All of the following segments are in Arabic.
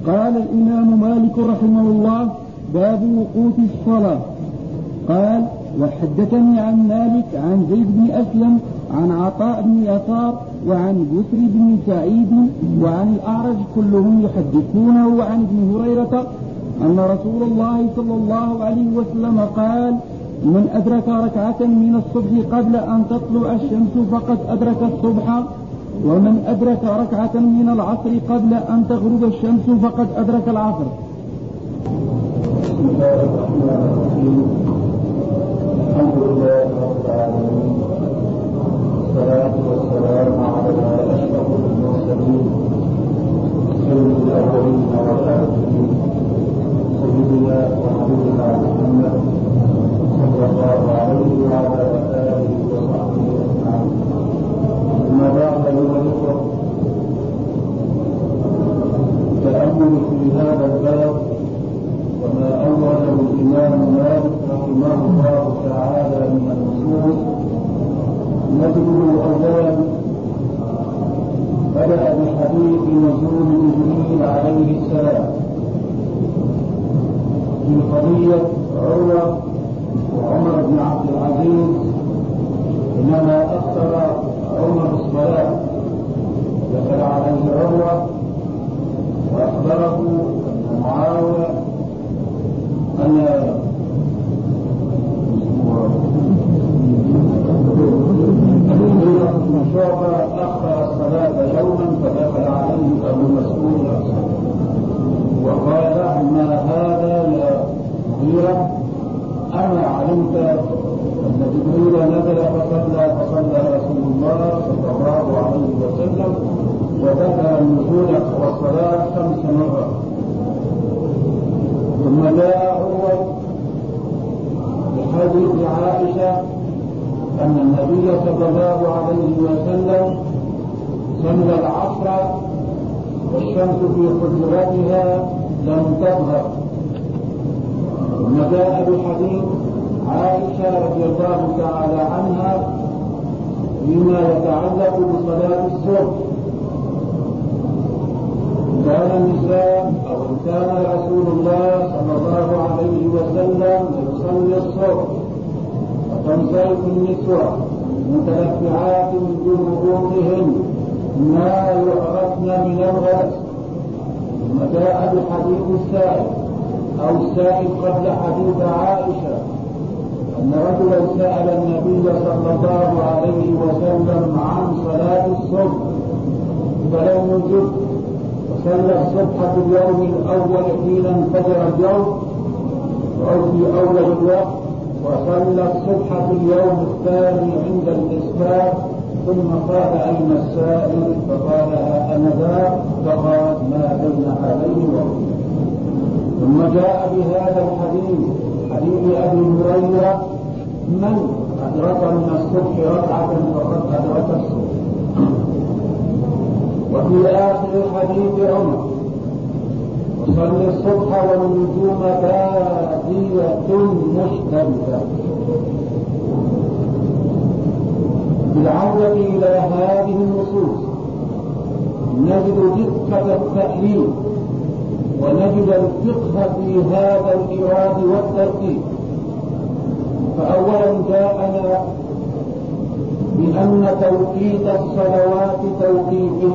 قال الإمام مالك رحمه الله: باب وقوت الصلاة. قال: وحدثني عن مالك عن زيد بن أسلم عن عطاء بن يسار وعن بسر بن سعيد وعن الأعرج كلهم يحدثونه عن ابن هريرة أن رسول الله صلى الله عليه وسلم قال: من أدرك ركعة من الصبح قبل أن تطلع الشمس فقد أدرك الصبح، ومن أدرك ركعة من العصر قبل أن تغرب الشمس فقد أدرك العصر. بسم الله الرحمن الرحيم. الحمد لله رب العالمين، والصلاة والسلام على أشرف المرسلين سيد الأولين والآخرين سيدنا وحبيبنا محمد صلى الله عليه وعلى آله وصحبه أجمعين. أما بعد أيها الإخوة، التأمل في هذا الباب وما أورده الإمام مالك رحمه الله تعالى من النصوص نجده أولا بدأ بحديث نزول جبريل عليه السلام في قضية عروة وعمر بن عبد العزيز، إنما أخر عمر الصلاة. دخل عليه عروة وأخبره أن معاوية أن شعبة أخر الصلاة يوما، فدخل عليه أبو مسعود وقال: ما هذا يا مغيرة؟ أما علمت أن جبريل نزل فصلى رسول الله صلى الله عليه وسلم وذكر النزول والصلاة 5 مرات. ثم جاء عروة بحديث عائشة أن النبي صلى الله عليه وسلم صلى العصر والشمس في حجرتها لم تظهر. ثم جاء بحديث عائشة رضي الله تعالى عنها فيما يتعلق بصلاة الصبح: كان النساء أو كان رسول الله صلى الله عليه وسلم يصلي الصبح وتنصرف النسوة متلفعات برؤوسهن ما يعرفن من الغسل. ثم جاء بحديث السائل أو السائل قبل حديث عائشة أن رجلا سأل النبي صلى الله عليه وسلم عن صلاة الصبح فلم يجب، وصلى الصبح في اليوم الأول حين انفجر اليوم أو في أول الوقت، وصلى الصبح في اليوم الثاني عند الإسفار. ثم قال: أين السائل؟ فقال: أنا ذا، فقال: ما بين هذين وبين. ثم جاء بهذا الحديث حديث أبي هريرة: من أدرك من الصبح ركعة فقد أدرك الصبح. وفي آخر الحديث عمر: وصل الصبح والنجوم بادية مشتبكة. بالعودة إلى هذه النصوص نجد دقة التأليف ونجد الفقه في هذا الإيراد والترتيب. فأولا جاءنا بأن توقيت الصلوات توقيته،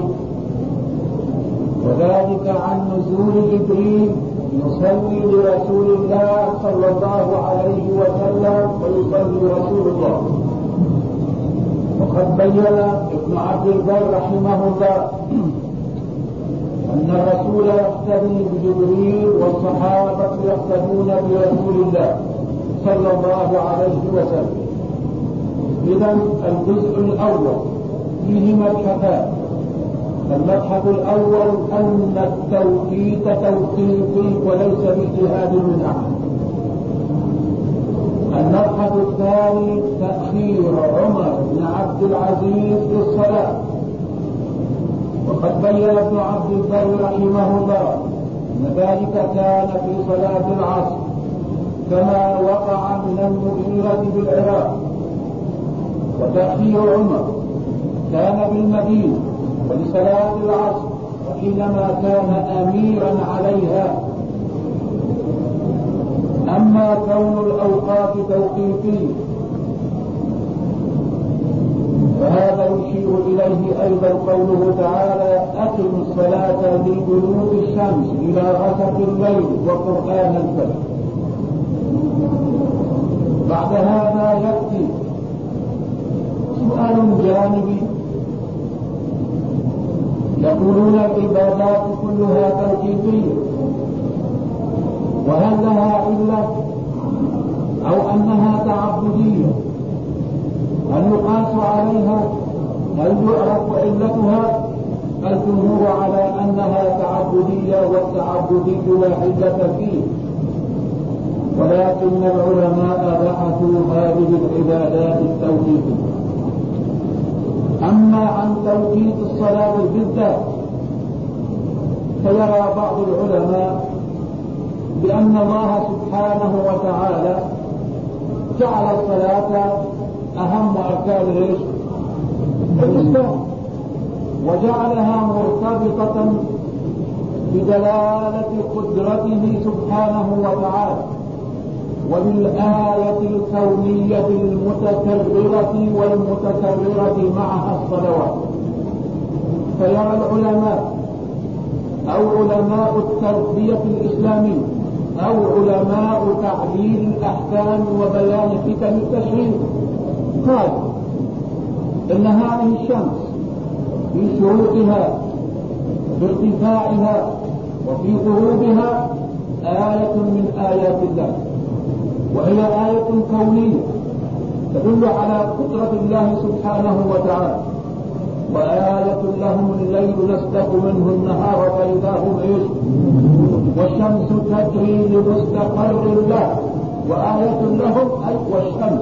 وذلك عن نزول جبريل يصلي لرسول الله صلى الله عليه وسلم ويصلي رسول الله. وقد بين ابن عبد البر رحمه الله أن الرسول يقتدي بجبريل والصحابة يقتدون برسول الله صلى الله عليه وسلم. إذن الجزء الأول فيه مبحثان: المبحث الأول أن التوقيت توقيفي وليس باجتهاد من أحد. المبحث الثاني تأخير عمر بن عبد العزيز في الصلاة. وقد بين ابن عبد البر رحمه الله أن ذلك كان في صلاة العصر كما وقع من المغيرة بالعراق. وتأخير عمر كان بالمدينة ولصلاة العصر حينما كان أميرا عليها. أما كون الأوقات توقيفية فهذا يشير إليه أيضا قوله تعالى: أقم الصلاة لدلوك الشمس إلى غسق الليل وقرآن الفجر. بعد هذا يأتي سؤال جانبي، يقولون العبادات كلها توقيفية، وهل لها علة أو أنها تعبدية؟ هل يقاس عليها؟ هل يعرف علتها؟ الجمهور على أنها تعبدية، والتعبدي لا علة فيه، ولكن العلماء بحثوا هذه العبادات التوقيفية. أما عن توقيت الصلاة بالذات فيرى بعض العلماء بأن الله سبحانه وتعالى جعل الصلاة أهم أركان الإسلام، وجعلها مرتبطة بدلالة قدرته سبحانه وتعالى وبالآية الكونية المتكررة والمتكررة معها الصلوات. فيرى العلماء أو علماء التربية الإسلامية أو علماء تعديل الأحكام وبيان حكم التشريع قالوا إن هذه الشمس في شروقها بارتفاعها وفي غروبها آية من آيات الله، وهي آية كونية تدل على قدرة الله سبحانه وتعالى. وآية لهم الليل نسلك منه النهار فإذا هم والشمس تجري لمستقر له، وآية لهم أي والشمس.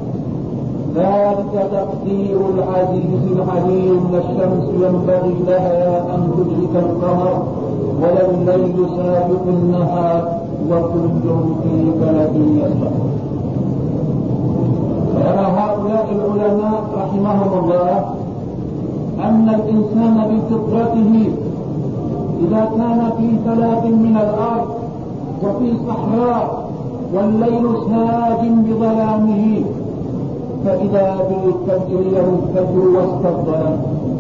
ذلك تقدير العزيز العليم، الشمس ينبغي لها أن تدرك القمر ولا الليل سابق النهار وكل في فلك يسبحون. فيرى هؤلاء العلماء رحمهم الله أن الإنسان بفطرته إذا كان في فلاة من الأرض وفي صحراء والليل ساج بظلامه، فإذا بالفجر ينفجر وسط الظلام،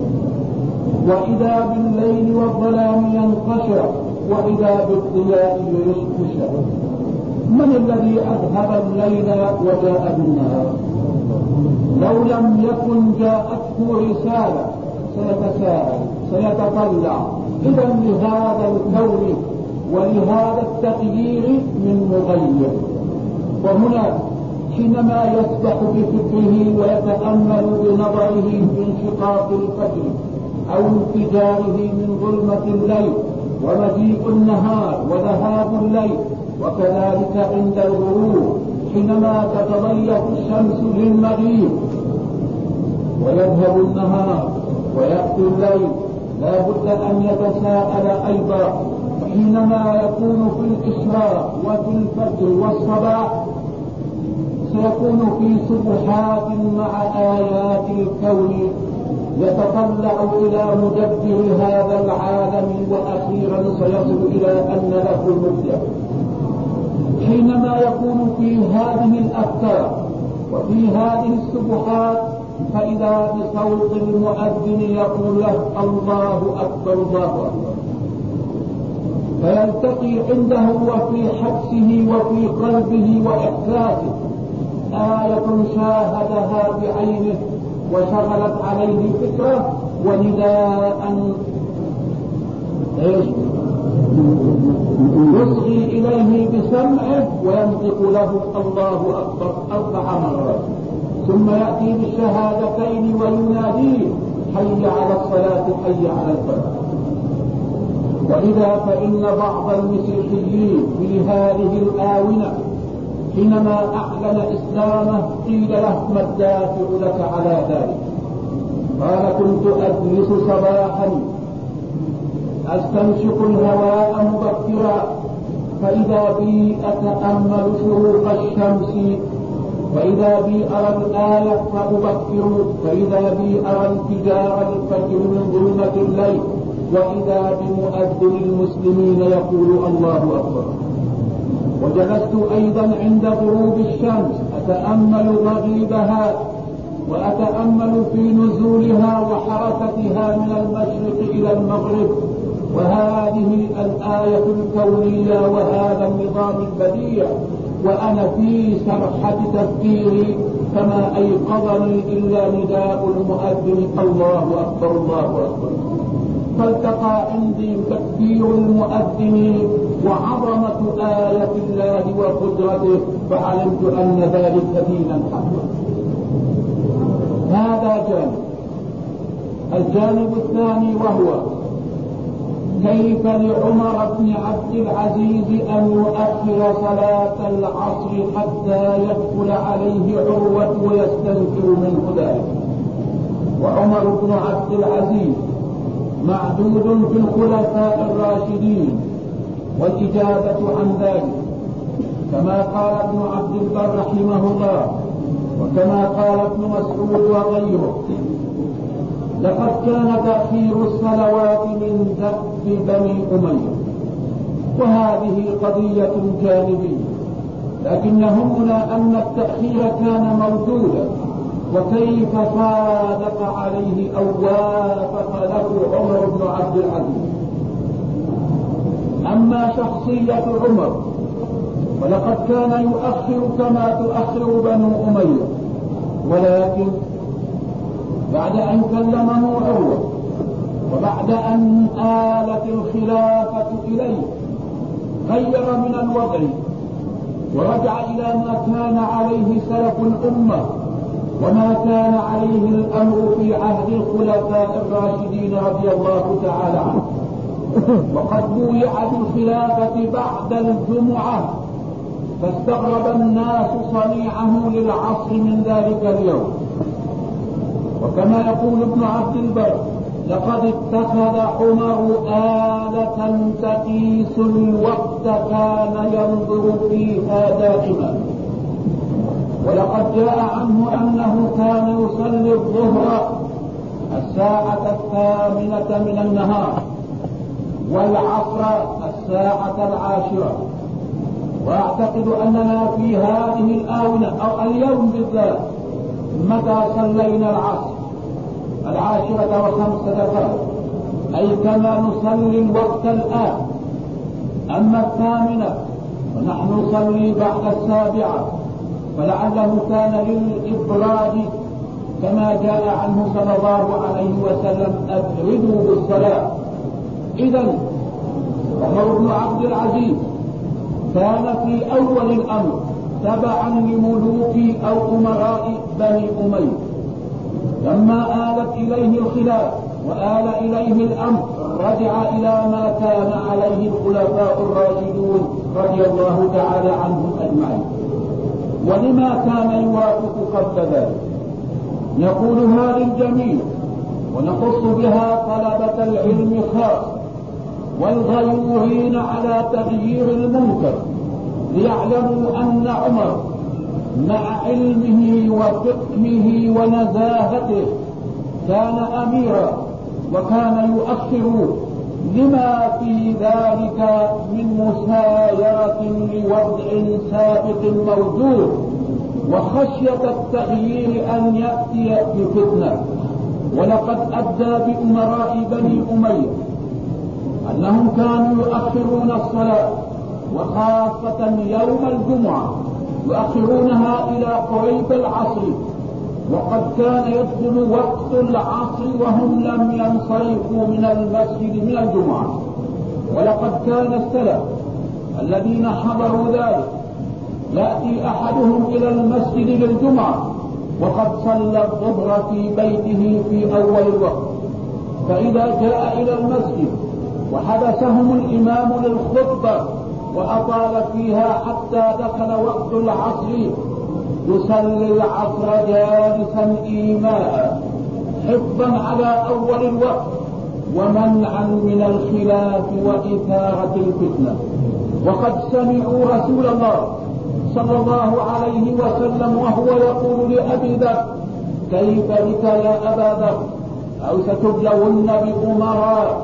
وإذا بالليل والظلام ينقشع، وإذا بالضياء يشتشع. من الذي أذهب الليل وجاء بالنهار؟ لو لم يكن جاءته رسالة سيتساءل سيتطلع إذا لهذا الكون ولهذا التغيير من مغير. وهنا حينما يسبح بفكره ويتأمل بنظره في انشقاق الفجر أو انفجاره من ظلمة الليل ومجيء النهار وذهاب الليل، وكذلك عند الغروب حينما تتضيق الشمس للمغيب ويذهب النهار ويأتي الليل، لا بد أن يتساءل أيضا حينما يكون في الإشراق وفي الفجر والصباح سيكون في سبحات مع آيات الكون، يتطلع إلى مدبر هذا العالم وأخيرا سيصل إلى أن له المبدع. حينما يكون في هذه الأفكار وفي هذه السبحات فإذا بصوت المؤذن يقول له الله أكبر الله أكبر، فيلتقي عنده وفي حبسه وفي قلبه وإحساسه آية شاهدها بعينه وشغلت عليه فكره ونداء يصغي إليه بسمعه وينطق له الله أكبر 4 مرات، ثم يأتي بالشهادتين ويناديه حي على الصلاة حي على الفلاح. ولذا فإن بعض المسيحيين في هذه الآونة حينما أعلن إسلامه قيل له ما الدافع لك على ذلك؟ قال كنت أجلس صباحا أستنشق الهواء مبكرا فإذا بي أتأمل شروق الشمس، وإذا بي أرى الآية فأبكر، فإذا بي أرى انفجار الفجر من ظلمة الليل، وإذا بمؤذن المسلمين يقول الله أكبر. وجلست أيضا عند غروب الشمس أتأمل مغيبها وأتأمل في نزولها وحركتها من المشرق إلى المغرب، وهذه الآية الكونية وهذا النظام البديع، وأنا في سرحة تفكيري فما أيقظني إلا نداء المؤذن الله أكبر الله أكبر. فالتقى عندي تكبير المؤذن وعظمة آية الله وقدرته، فعلمت أن ذلك دينا حقا. هذا جانب. الجانب الثاني وهو كيف لعمر بن عبد العزيز أن يؤخر صلاة العصر حتى يدخل عليه عروة ويستنكر منه ذلك. وعمر بن عبد العزيز معدود في الخلفاء الراشدين، والإجابة عن ذلك كما قال ابن عبد البر رحمه الله وكما قال ابن مسعود وغيره: لقد كان تأخير الصلوات من دأب بني أمية، وهذه قضية جانبية، لكن همنا أن التأخير كان موجودا، وكيف صادق عليه أو وافق له عمر بن عبد العزيز. أما شخصية عمر ولقد كان يؤخر كما تؤخر بنو أمية، ولكن بعد أن كلمه عروة وبعد أن آلت الخلافة إليه غير من الوضع ورجع إلى ما كان عليه سلف الأمة وما كان عليه الأمر في عهد الخلفاء الراشدين رضي الله تعالى عنه. وقد بويع بالخلافة بعد الجمعة، فاستغرب الناس صنيعه للعصر من ذلك اليوم. وكما يقول ابن عبد البر: لقد اتخذ عمر آلة تقيس الوقت كان ينظر فيها دائما. ولقد جاء عنه أنه كان يصلي الظهر الساعة 8 من النهار والعصر الساعة 10. وأعتقد أننا في هذه الآونة أو اليوم بالذات متى صلينا العصر 10:05 أي كما نصلي الوقت الآن. أما 8 ونحن نصلي بعد 7، فلعله كان للإبراد كما جاء عنه صلى الله عليه وسلم: أبردوا بالصلاة. إذن عمر بن عبد العزيز كان في أول الأمر تبعا لملوك أو أمراء بني أمية. لما آلت إليه الخلاف وآل إليه الأمر رجع إلى ما كان عليه الخلفاء الراشدون رضي الله تعالى عنهم أجمعين. ولما كان يوافق قبل ذلك؟ نقول هذا الجميع ونخص بها طلبة العلم خاصة والغيورين على تغيير المنكر، ليعلموا أن عمر مع علمه وفقهه ونزاهته كان أميرا وكان يؤخر لما في ذلك من مسايرة لوضع سابق موجود وخشية التغيير أن يأتي بفتنة. ولقد أدى بأمراء بني أمية أنهم كانوا يؤخرون الصلاة وخاصة يوم الجمعة يؤخرونها إلى قريب العصر، وقد كان يدخل وقت العصر وهم لم ينصرفوا من المسجد من الجمعة. ولقد كان السلف الذين حضروا ذلك يأتي أحدهم إلى المسجد للجمعة وقد صلى الظهر في بيته في أول الوقت، فإذا جاء إلى المسجد وحبسهم الإمام للخطبة وأطال فيها حتى دخل وقت العصر يصلي العصر جالسا إيماء حفظا على أول الوقت ومنعا من الخلاف وإثارة الفتنة. وقد سمعوا رسول الله صلى الله عليه وسلم وهو يقول لأبي ذر: كيف بك يا أبا ذر؟ أو ستبلون بأمراء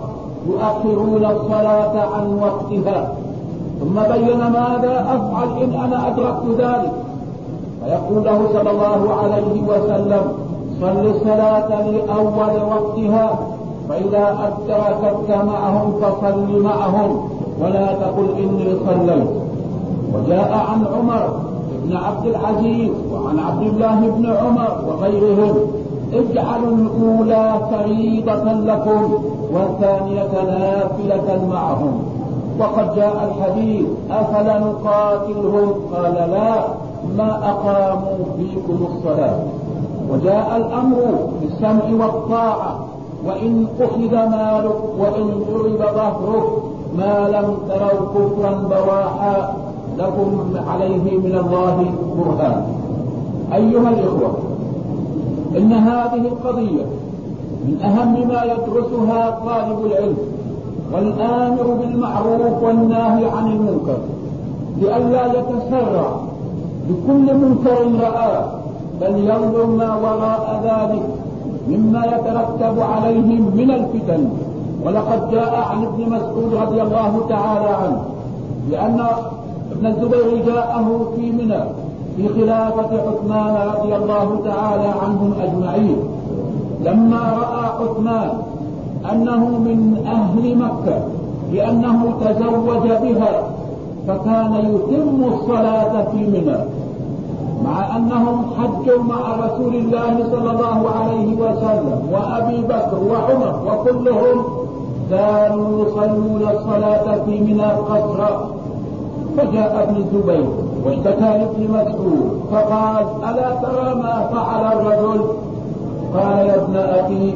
يؤخرون الصلاة عن وقتها، ثم بين ماذا أفعل إن أنا أدركت ذلك، فيقول له صلى الله عليه وسلم: صل الصلاة لأول وقتها، فإذا أدركتك معهم فصل معهم ولا تقل إني صليت. وجاء عن عمر بن عبد العزيز وعن عبد الله بن عمر وغيرهم: اجعلوا الأولى فريضة لكم والثانية نافلة معهم. وقد جاء الحديث: أفلا نقاتلهم؟ قال: لا، ما أقاموا فيكم الصلاة. وجاء الأمر بالسمع والطاعة، وإن أخذ مالك وإن ضرب ظهرك ما لم تروا كفرا بواحا لكم عليه من الله برهان. أيها الإخوة، إن هذه القضية من أهم ما يدرسها طالب العلم والآمر بالمعروف والناهي عن المنكر، لئلا يتسرع بكل منكر رآه، بل ينظر ما وراء ذلك مما يترتب عليهم من الفتن. ولقد جاء عن ابن مسعود رضي الله تعالى عنه لأن ابن الزبير جاءه في منى في خلافة عثمان رضي الله تعالى عنهم أجمعين، لما رأى عثمان أنه من أهل مكة لأنه تزوج بها، فكان يتم الصلاة في منى، مع أنهم حجوا مع رسول الله صلى الله عليه وسلم وأبي بكر وعمر وكلهم كانوا يصلون الصلاة في منى قصرا. فجاء ابن الزبير واشتكى لابن مسعود فقال: ألا ترى ما فعل الرجل؟ قال: يا ابن أخي،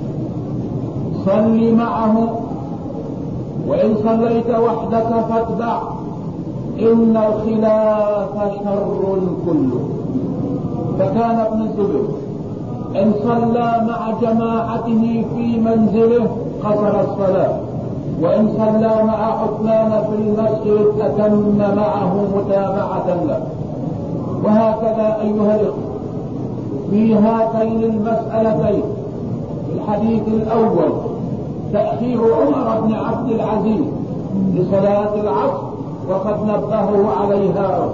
صل معه، وإن صليت وحدك فاتبع، إن الخلاف شر كله. فكان ابن الزبير إن صلى مع جماعته في منزله قصر الصلاة، وإن صلى مع عثمان في المسجد أتم معه متابعة له. وهكذا أيها الإخوة في هاتين المسألتين: في الحديث الأول تأخير عمر بن عبد العزيز لصلاة العصر وقد نبهه عليها،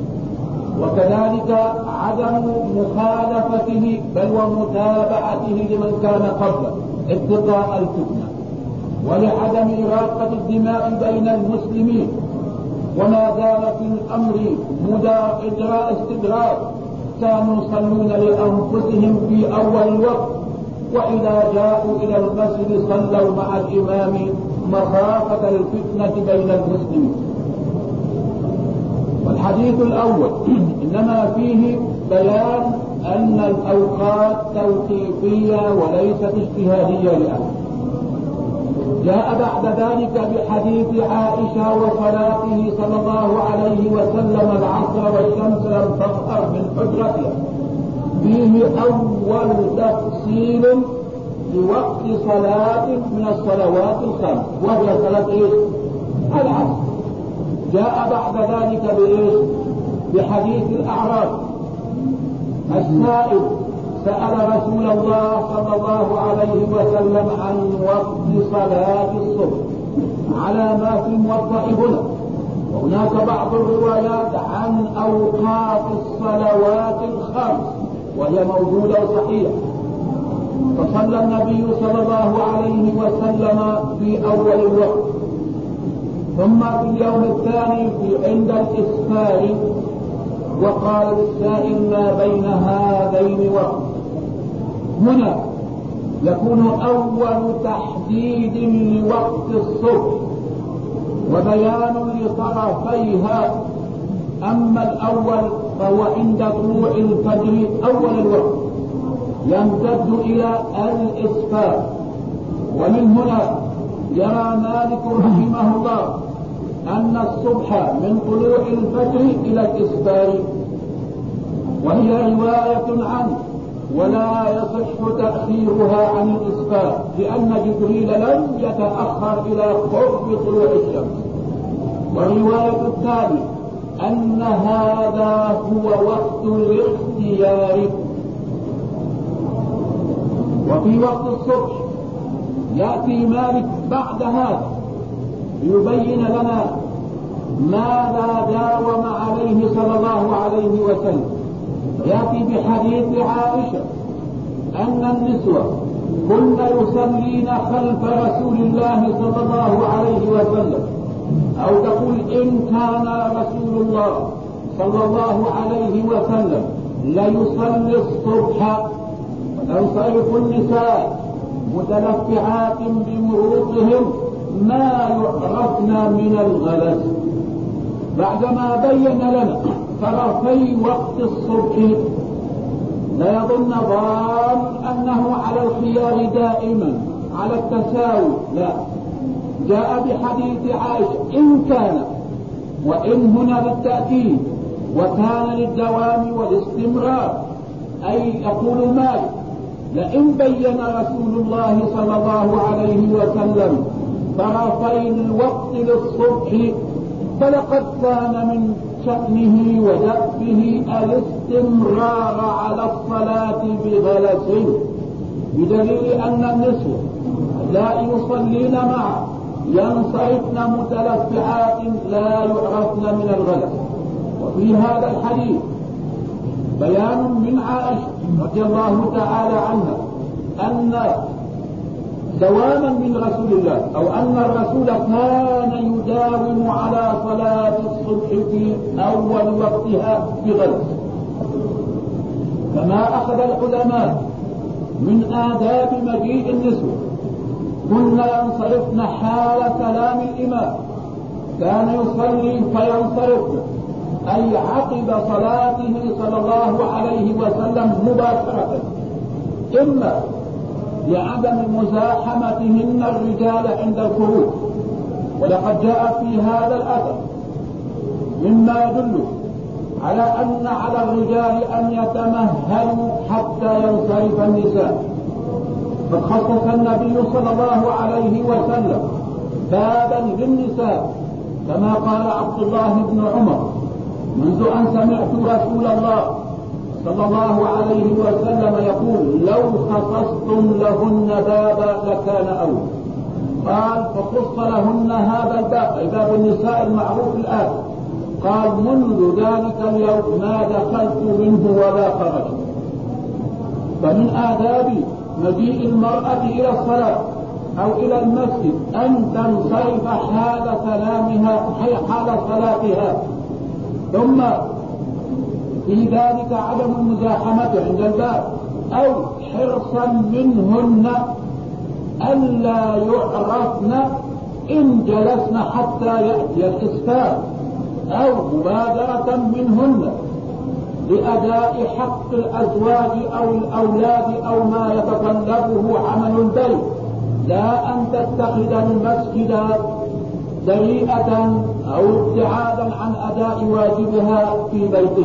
وكذلك عدم مخالفته بل ومتابعته لمن كان قبله اتقاء الفتنة، ولعدم إراقة الدماء بين المسلمين. وما زال في الأمر مدى إجراء استدراك، كانوا يصلون لأنفسهم في أول الوقت، وإذا جاءوا إلى المسجد صلوا مع الإمام مخافة الفتنة بين المسلمين. والحديث الأول إنما فيه بيان أن الأوقات توقيفية وليست اجتهادية لأحد. جاء بعد ذلك بحديث عائشة وصلاته صلى الله عليه وسلم العصر والشمس لم تظهر من حجرتها، فيه أول تفصيل لوقت صلاة من الصلوات الخمس، وهي صلاة العصر. جاء بعد ذلك بحديث الأعراب: السائل سأل رسول الله صلى الله عليه وسلم عن وقت صلاة الصبح على ما في الموطأ هنا، وهناك بعض الروايات عن أوقات الصلوات الخمس وهي موجودة صحيحة. فصلى النبي صلى الله عليه وسلم في أول الوقت، ثم في اليوم الثاني عند الإسفار، وقال للسائل: ما بين هذين وقت. هنا يكون أول تحديد لوقت الصبح وبيان لطرفيها. أما الأول فهو عند طلوع الفجر أول الوقت يمتد إلى الإسفار. ومن هنا يرى مالك رحمه الله أن الصبح من طلوع الفجر إلى الإسفار، وهي رواية عنه ولا يصح تأخيرها عن الإسفار، لأن جبريل لم يتأخر إلى قرب طلوع الشمس. والرواية الثانية أن هذا هو وقت الاختيار. وفي وقت الصبح يأتي مالك بعد هذا ليبين لنا ماذا داوم عليه صلى الله عليه وسلم. يأتي بحديث عائشة أن النسوة كن يصلين خلف رسول الله صلى الله عليه وسلم، أو تقول إن كان رسول الله صلى الله عليه وسلم ليصلي الصبح وتنصرف النساء متلفعات بمروطهم ما يعرفن من الغلس، بعدما بين لنا طرفي وقت الصبح. لا يظن ظان أنه على الخيار دائما على التساوي، لا، جاء بحديث عائشة إن كان، وإن هنا للتأكيد وكان للدوام والاستمرار، أي يقول مالك لئن بين رسول الله صلى الله عليه وسلم طرفي الوقت للصبح فلقد كان من شأنه ودأبه الاستمرار على الصلاة بغلس، بدليل أن النسوة لا يصلين معه ينصرفن متلفعات لا يعرفن من الغلس. وفي هذا الحديث بيان من عائشة رضي الله تعالى عنها أن دواما من رسول الله، أو أن الرسول كان يداوم على صلاة الصبح في أول وقتها بغلس. كما أخذ العلماء من آداب مجيء النسوة كن ينصرفن حال سلام الإمام، كان يصلي فينصرفن أي عقب صلاته صلى الله عليه وسلم مباشرة، إما لعدم مزاحمتهن الرجال عند الخروج، ولقد جاء في هذا الأثر مما يدل على أن على الرجال أن يتمهلوا حتى ينصرف النساء. قد خصص النبي صلى الله عليه وسلم بابا للنساء كما قال عبد الله بن عمر منذ أن سمعت رسول الله صلى الله عليه وسلم يقول لو خصصتم لهن بابا لكان أولى. قال فخص لهن هذا الباب أي باب النساء المعروف الآن. قال منذ ذلك اليوم ما دخلت منه ولا خرجت. فمن آداب مجيء المرأة إلى الصلاة أو إلى المسجد أن تنصرف حال سلامها حال صلاتها، ثم في ذلك عدم المزاحمة عند الباب، أو حرصا منهن ألا يعرفن إن جلسن حتى يأتي الإسفار، أو مبادرة منهن لأداء حق الأزواج أو الأولاد أو ما يتطلبه عمل البيت، لا أن تتخذ المسجد ذريئة أو ابتعادا عن أداء واجبها في بيته.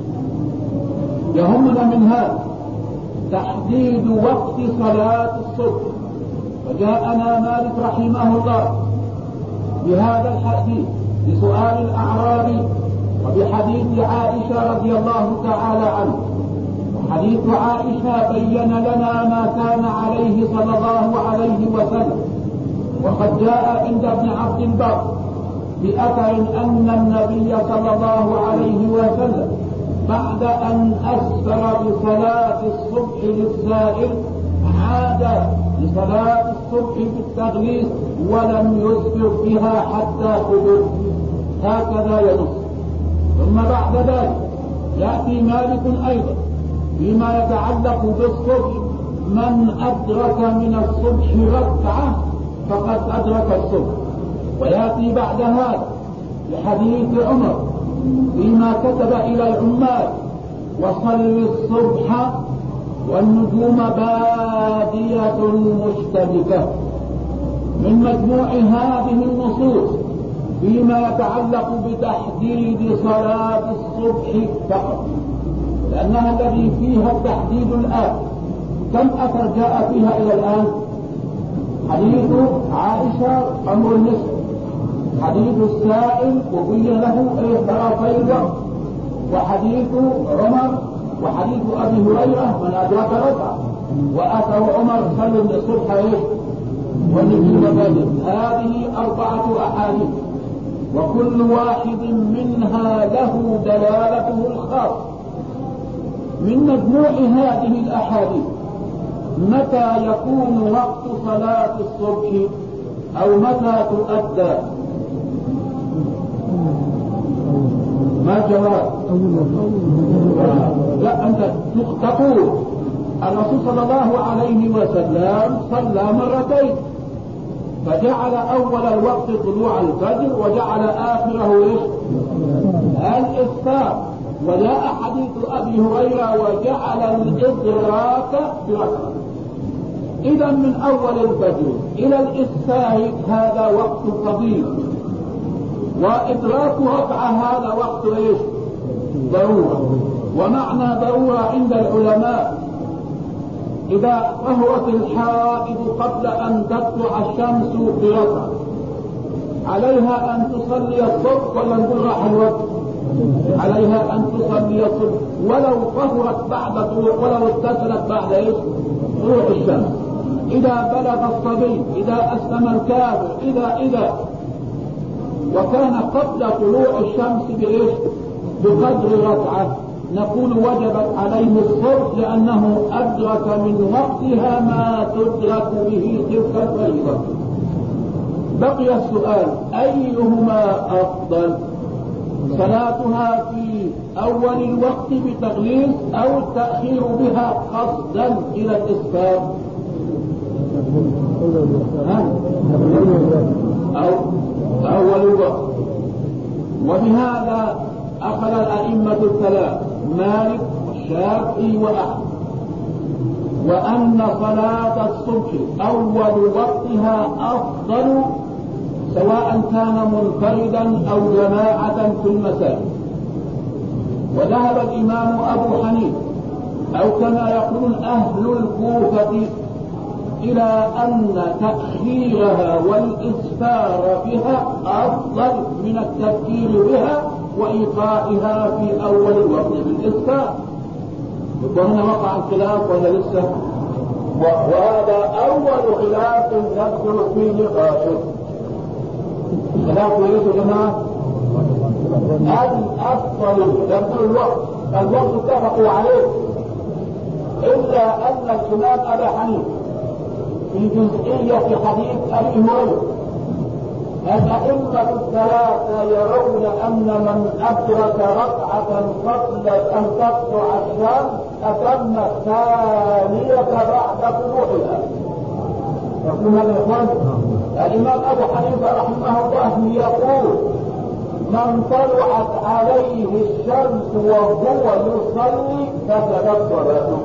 يهمنا من هذا تحديد وقت صلاة الصبح. وجاءنا مالك رحمه الله بهذا الحديث بسؤال الأعرابي وبحديث عائشة رضي الله تعالى عنه. حديث عائشة بين لنا ما كان عليه صلى الله عليه وسلم، وقد جاء عند ابن عبد البر بأثر أن النبي صلى الله عليه وسلم بعد أن أسفر بصلاة الصبح للسائل عاد لصلاة الصبح بالتغليظ ولم يسفر بها حتى حدث، هكذا ينص. ثم بعد ذلك يأتي مالك أيضا فيما يتعلق بالصبح من أدرك من الصبح ركعة فقد أدرك الصبح. ويأتي بعد هذا بحديث عمر فيما كتب إلى العمال وصل الصبح والنجوم بادية مشتبكة. من مجموع هذه النصوص فيما يتعلق بتحديد صلاة الصبح فقط، لأنها الذي فيها التحديد الآن. كم أثر جاء فيها إلى الآن؟ حديث عائشة أمر النصف، حديث السائل وبين له طرفي الوقت، وحديث عمر، وحديث أبي هريرة من أدرك ركعة، وأتوا عمر صلوا الصبح ونجم بدر. هذه 4 أحاديث، وكل واحد منها له دلالته الخاصة. من مجموع هذه الأحاديث متى يكون وقت صلاة الصبح أو متى تؤدى؟ ما جواب؟ لا، أنت تقول الرسول صلى الله عليه وسلم صلى مرتين، فجعل أول الوقت طلوع الفجر وجعل آخره الإفطار. وجاء حديث أبي هريرة وجعل الإدراك بركعة. إذا من أول الفجر إلى الإسفار هذا وقت طويل، وإدراك ركعة هذا وقت ضرورة. ومعنى ضرورة عند العلماء إذا طهرت الحائض قبل أن تطلع الشمس بركعة عليها أن تصلي الصبح، ولا نقول راح الوقت؟ عليها أن تصلي الصبح ولو طهرت بعد طلوع، ولو اتصلت بعد طلوع الشمس. إذا بلغ الصبي، إذا أسلم الكافر، إذا وكان قبل طلوع الشمس بقدر ركعة، نقول وجبت عليه الصبح لأنه أدرك من وقتها ما تدرك به تلك الفريضة. بقي السؤال: أيهما أفضل؟ صلاتها في أول الوقت بتغليظ أو التأخير بها قصدا إلى الإسفار؟ أو أول الوقت. وبهذا أخذ الأئمة الثلاث مالك والشافعي وأحمد، وأن صلاة الصبح أول وقتها أفضل سواء كان منفردا أو جماعة في المساجد. وذهب الإمام أبو حنيفة أو كما يقول أهل الكوفة إلى أن تأخيرها والإسفار بها أفضل من التفكير بها وإيقاعها في أول الوقت بالإسفار. وهنا وقع الخلاف ولا لسه؟ وهذا أول خلاف ندخل فيه نقاشه. خلاف يا جماعة؟ الأفضل يقول الوقت اتفقوا عليه، إلا أن الإمام أبا حنيفة في جزئية حديث أبي هريرة الأئمة الثلاثة يرون أن من أدرك ركعة قبل أن تطلع الشمس أتم الثانية بعد طلوعها. يقول هذا الإخوان الإمام أبو حنيفة رحمه الله يقول: من طلعت عليه الشمس وهو يصلي فسدت صلاته.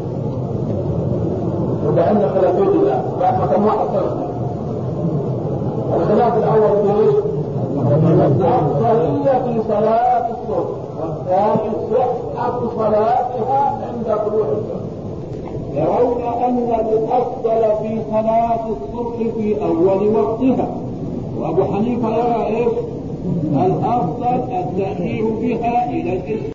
وكأن خلافين الآن بعد ما كان واحد صلاة. الخلاف الأول في الأفضلية في صلاة الصبح، والثاني صحة صلاتها عند طلوع الشمس. يرون أن الأفضل في صلاة الصبح في أول وقتها، وأبو حنيفة يرى الأفضل التأخير بها إلى الإسلام.